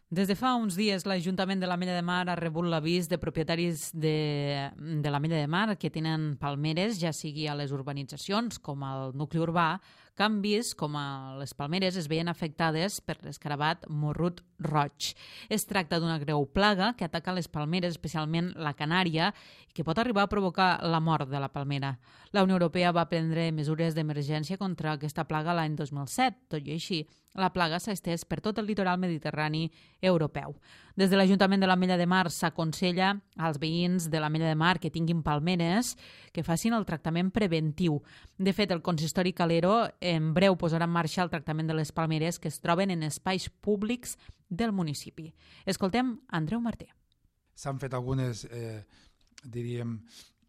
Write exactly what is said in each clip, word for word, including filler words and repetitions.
Des de fa uns dies, l'Ajuntament de l'Ametlla de Mar ha rebut l'avís de propietaris de, de l'Ametlla de Mar que tenen palmeres, ja sigui a les urbanitzacions com al nucli urbà, que han vist com a les palmeres es veien afectades per l'escarabat morrut roig. Es tracta d'una greu plaga que ataca les palmeres, especialment la canària, i que pot arribar a provocar la mort de la palmera. La Unió Europea va prendre mesures d'emergència contra aquesta plaga l'any dos mil set. Tot i així, la plaga s'ha estès per tot el litoral mediterrani europeu. Des de l'Ajuntament de l'Ametlla de Mar s'aconsella als veïns de l'Ametlla de Mar que tinguin palmeres que facin el tractament preventiu. De fet, el consistori Calero en breu posarà en marxa el tractament de les palmeres que es troben en espais públics del municipi. Escoltem Andreu Martí. S'han fet algunes, eh, diríem,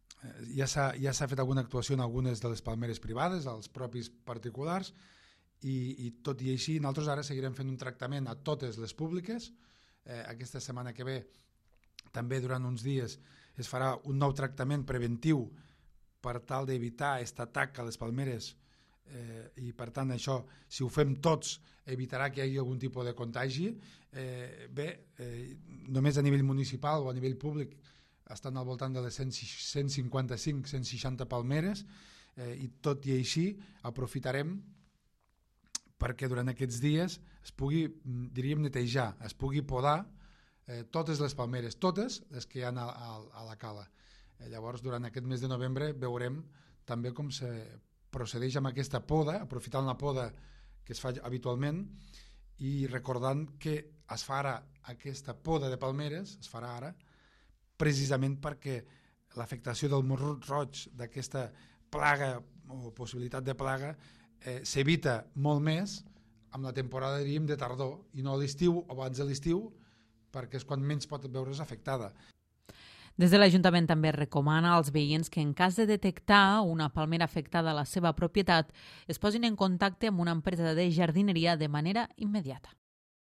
ja s'ha ja s'ha fet alguna actuació en algunes de les palmeres privades, als propis particulars, i, i tot i així nosaltres ara seguirem fent un tractament a totes les públiques. Eh, aquesta setmana que ve, també durant uns dies, es farà un nou tractament preventiu per tal d'evitar aquest atac a les palmeres, eh, i per tant això, si ho fem tots, evitarà que hi hagi algun tipus de contagi. Eh, bé, eh, només a nivell municipal o a nivell públic estan al voltant de les cent cinquanta-cinc cent seixanta palmeres, eh, i tot i així aprofitarem perquè durant aquests dies es pugui, diríem, netejar, es pugui podar eh, totes les palmeres, totes les que hi ha a, a, a la cala. Eh, llavors, durant aquest mes de novembre veurem també com se procedeix amb aquesta poda, aprofitant la poda que es fa habitualment i recordant que es farà aquesta poda de palmeres, es farà ara, precisament perquè l'afectació del morrut roig, d'aquesta plaga o possibilitat de plaga, eh, s'evita molt més amb la temporada, diríem, de tardor i no a l'estiu o abans de l'estiu, perquè és quan menys pot veure's afectada. Des de l'Ajuntament també recomana als veïns que en cas de detectar una palmera afectada a la seva propietat es posin en contacte amb una empresa de jardineria de manera immediata.